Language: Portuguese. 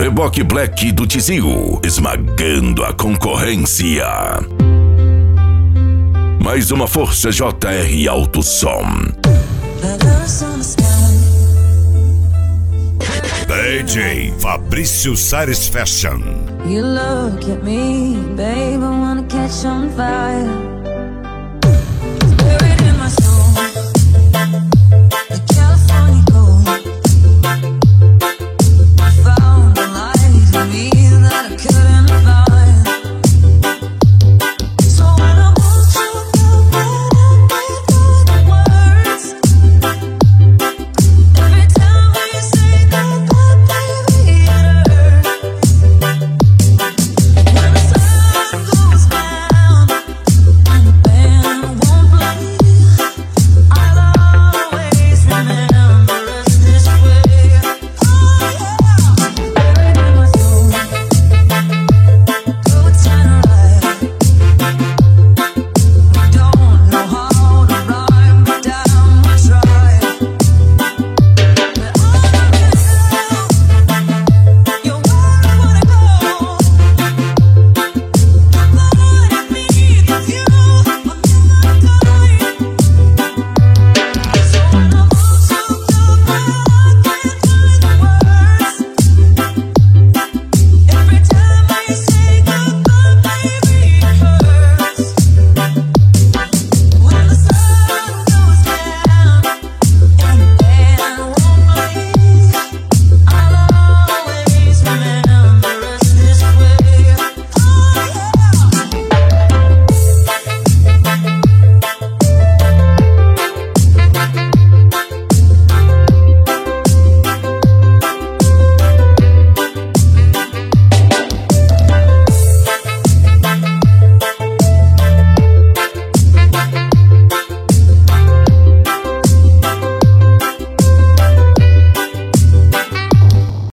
Reboque Black do Tizil, esmagando a concorrência. Mais uma força JR Alto Som. DJ Fabrício Sares Fashion. You look at me, babe, I wanna catch on fire.